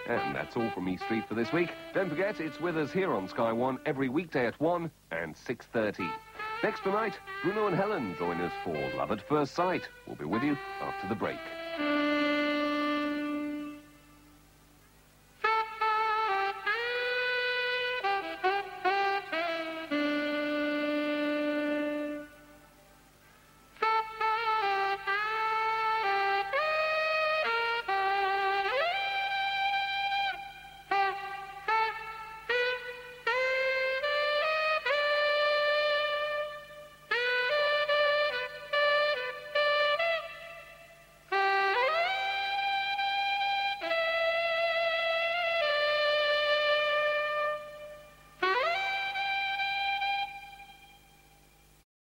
And that's all from East Street for this week. Don't forget, it's with us here on Sky One every weekday at 1 and 6:30. Next tonight, Bruno and Helen join us for Love at First Sight. We'll be with you after the break.